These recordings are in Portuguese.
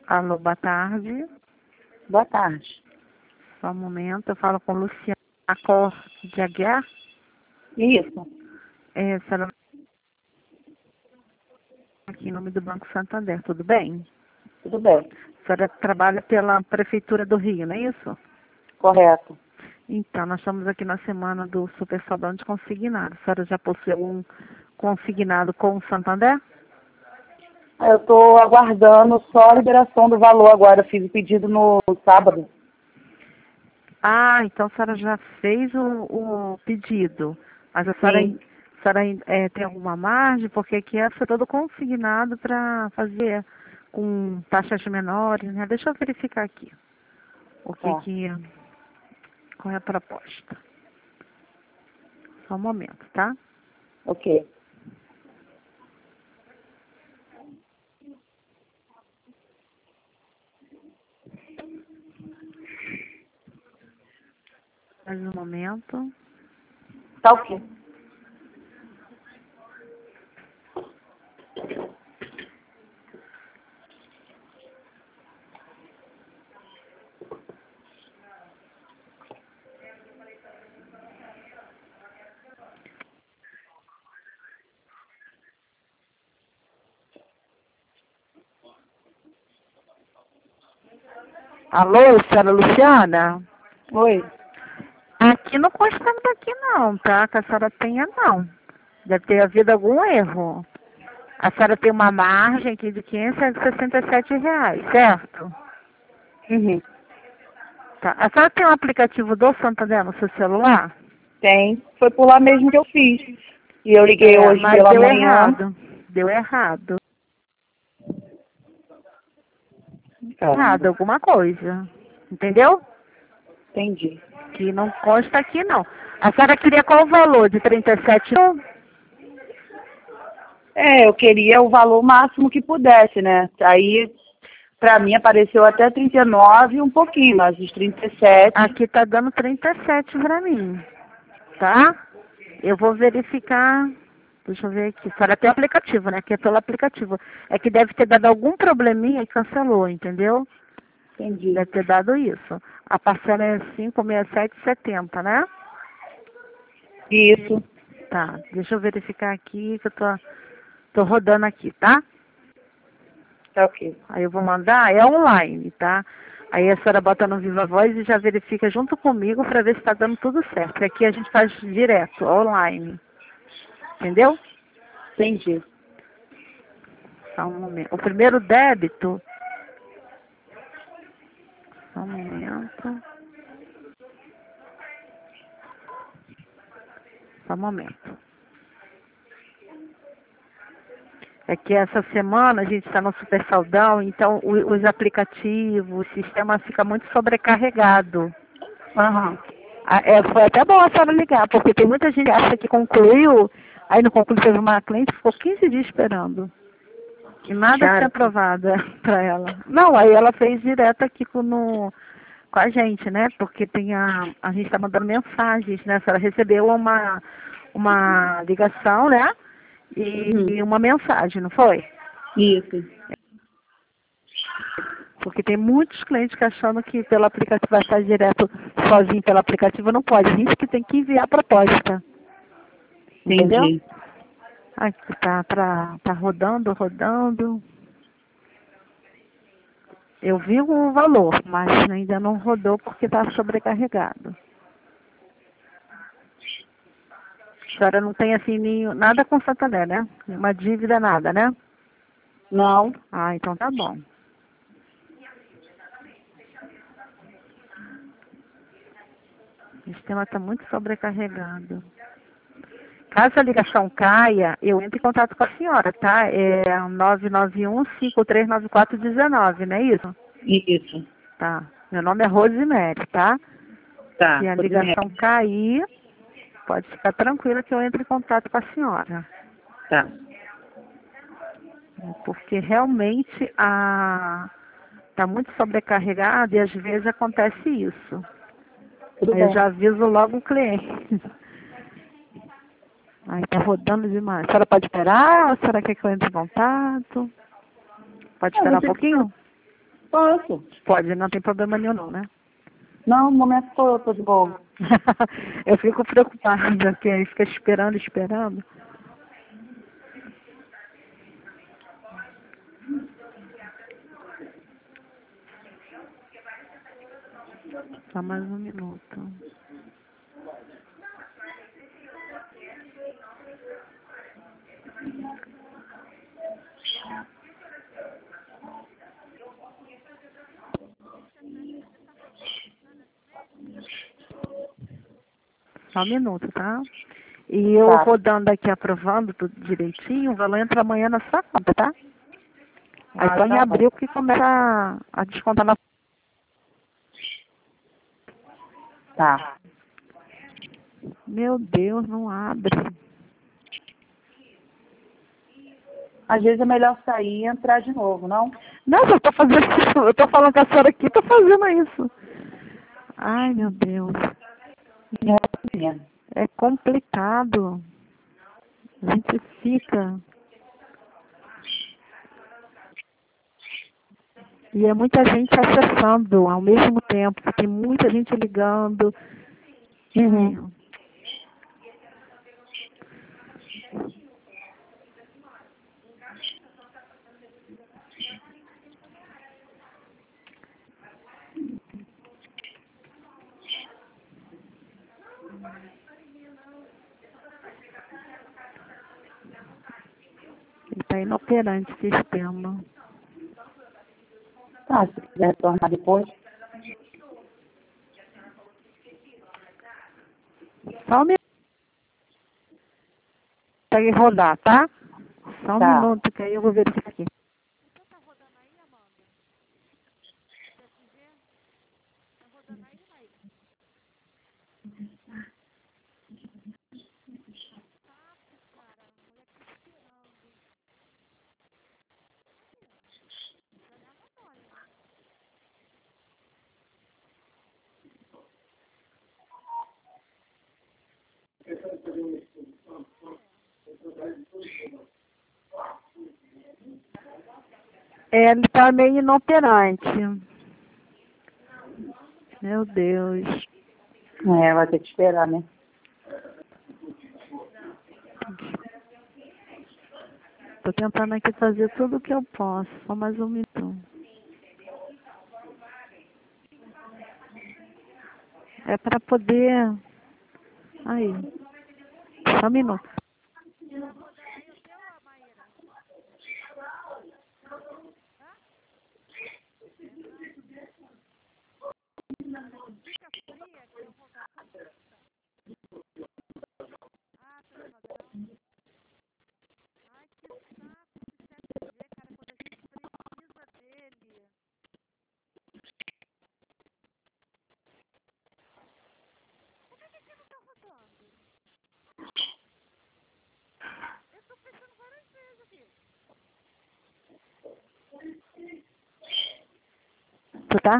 Alô, boa tarde. Boa tarde. Só um momento, eu falo com Luciana Cor de Aguiar. Isso, Senhora, aqui em nome do Banco Santander, tudo bem? tudo bem. A senhora trabalha pela Prefeitura do Rio, não é isso? Correto. Então, nós estamos aqui na semana do Super Saudão de Consignado. A senhora já possui algum consignado com o Santander? Eu estou aguardando só a liberação do valor agora. Eu fiz o pedido no sábado. Ah, então a senhora já fez o pedido. Mas a senhora, Sim. tem alguma margem? Porque aqui é todo consignado para fazer com taxas menores, né? Deixa eu verificar aqui Tá. qual é a proposta. Só um momento, tá? Ok. Mais um momento. Tá ok. Alô, senhora Luciana? Oi. Aqui não consta nada aqui não, tá? Que a senhora tenha não. Deve ter havido algum erro. A senhora tem uma margem aqui de R$ 567, certo? Uhum. Tá. A senhora tem um aplicativo do Santander no seu celular? Tem. Foi por lá mesmo que eu fiz. E eu liguei hoje Mas pela deu manhã. errado. Deu errado. Errado Caramba. alguma coisa. Entendeu? Entendi. Que não consta aqui não. A senhora queria qual o valor? De 37? Eu queria o valor máximo que pudesse, né? Aí, pra mim, apareceu até 39 e um pouquinho, mas os 37. Aqui tá dando 37 pra mim. Tá? Eu vou verificar. Deixa eu ver aqui. A senhora tem o aplicativo, né? Que é pelo aplicativo. É que deve ter dado algum probleminha e cancelou, entendeu? Entendi. Deve ter dado isso. A parcela é 567,70, né? Isso. Tá. Deixa eu verificar aqui que eu tô rodando aqui, tá? Tá ok. Aí eu vou mandar, é online, tá? Aí a senhora bota no Viva Voz e já verifica junto comigo para ver se está dando tudo certo. Aqui a gente faz direto, online. Entendeu? Entendi. Só um momento. O primeiro débito. Só um momento. Só um momento. É que essa semana a gente está no super saldão, então os aplicativos, o sistema fica muito sobrecarregado. Aham. Foi até bom a senhora ligar, porque tem muita gente que acha que concluiu, aí não concluiu, teve uma cliente que ficou 15 dias esperando. E nada tinha Cara, aprovado para ela. Não, aí ela fez direto aqui com a gente, né? Porque a gente está mandando mensagens, né? A senhora recebeu uma ligação, né? uhum. E uma mensagem, não foi? Isso. Porque tem muitos clientes que achando que pelo aplicativo vai estar direto sozinho pelo aplicativo, não pode. A gente que tem que enviar a proposta. Entendeu? Entendi. Aqui tá rodando. Eu vi o valor, mas ainda não rodou porque está sobrecarregado. A senhora não tem assim nada com Santander, né? Uma dívida, nada, né? Não. Ah, então tá bom. O sistema está muito sobrecarregado. Caso a ligação caia, eu entro em contato com a senhora, tá? É 991-539419, não é isso? Isso. Tá. Meu nome é Rosemary, tá? Tá. Se a Rosemary. ligação cair, pode ficar tranquila que eu entro em contato com a senhora. Tá. Porque realmente tá muito sobrecarregado e às vezes acontece isso. Tudo Aí eu bem. já aviso logo o cliente. Aí tá rodando demais. A senhora pode esperar ou a senhora quer que eu entre em contato? Pode Ah, esperar um pouquinho? Posso? Pode, não tem problema nenhum não, né? Não, no momento tô de boa. Eu fico preocupada, porque aí fica esperando. Só mais um minuto. Só um minuto, tá? E eu Tá. vou dando aqui, aprovando tudo direitinho, o valor entra amanhã na sua conta, tá? Aí só em Tá abril bom. que começa a descontar na... Tá. Meu Deus, não abre. Às vezes é melhor sair e entrar de novo, não? Não, eu tô fazendo isso. Eu tô falando com a senhora aqui, tô fazendo isso. Ai, meu Deus. É. É complicado. A gente fica. E é muita gente acessando ao mesmo tempo. Tem muita gente ligando. Uhum. Ele está inoperante o sistema. Tá, se quiser retornar depois. Só um minuto. Consegue rodar, tá? Só um Tá. minuto, que aí eu vou verificar aqui. É, ele está meio inoperante. Meu Deus. É, vai ter que esperar, né? Tô tentando aqui fazer tudo o que eu posso. Só mais um minuto. É para poder... Aí. Só um minuto. Tu tá?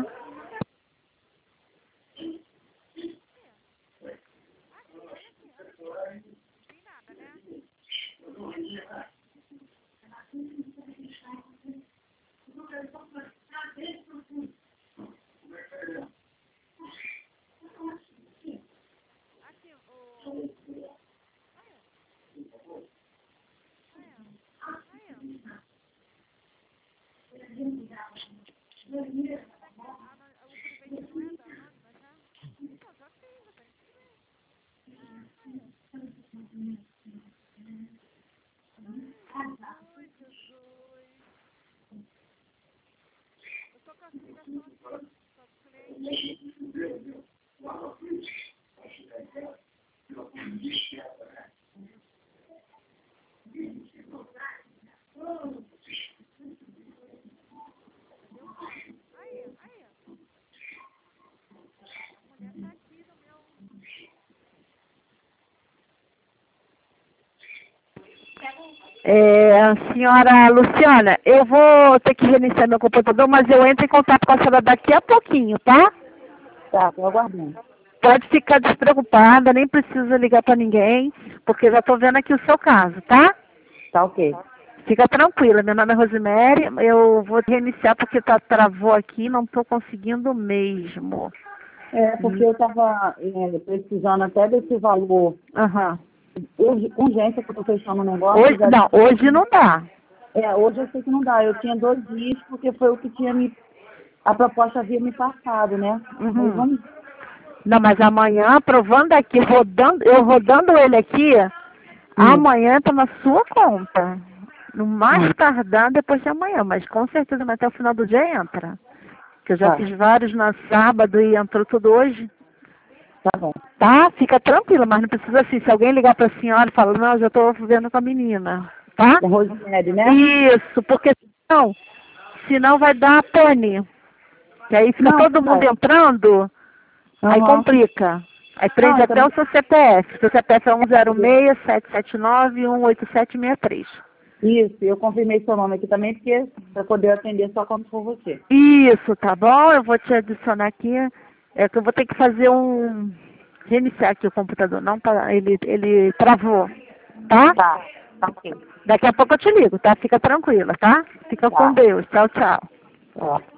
Senhora Luciana, eu vou ter que reiniciar meu computador, mas eu entro em contato com a senhora daqui a pouquinho, tá? Tá, tô aguardando. Pode ficar despreocupada, nem precisa ligar para ninguém, porque já estou vendo aqui o seu caso, tá? Tá ok. Fica tranquila, meu nome é Rosemary, eu vou reiniciar porque travou aqui, não estou conseguindo mesmo. Porque eu estava precisando até desse valor. Aham. Urgência, que eu estou fechando um negócio. Hoje não dá. Hoje eu sei que não dá. Eu tinha 2 dias porque foi o que a proposta havia me passado, né? Uhum. Não, mas amanhã, provando aqui, eu rodando ele aqui, amanhã tá na sua conta. No mais tardar depois de amanhã, mas com certeza até o final do dia entra. Que eu já fiz vários no sábado e entrou tudo hoje. Tá bom. Tá? Fica tranquila, mas não precisa assim, se alguém ligar pra senhora e falar, não, eu já tô vendo com a menina. Tá? Com Rosemary, né? Isso, porque senão vai dar pane. Que aí fica todo mundo entrando, aí complica. Aí prende até o seu CPF. Seu CPF é 106-779-18763. Isso, eu confirmei seu nome aqui também, porque para poder atender só quando for você. Isso, tá bom? Eu vou te adicionar aqui. É que eu vou ter que fazer reiniciar aqui o computador. Não, tá, ele travou. Tá? Tá ok. Daqui a pouco eu te ligo, tá? Fica tranquila, tá? Fica com Deus. Tchau, tchau.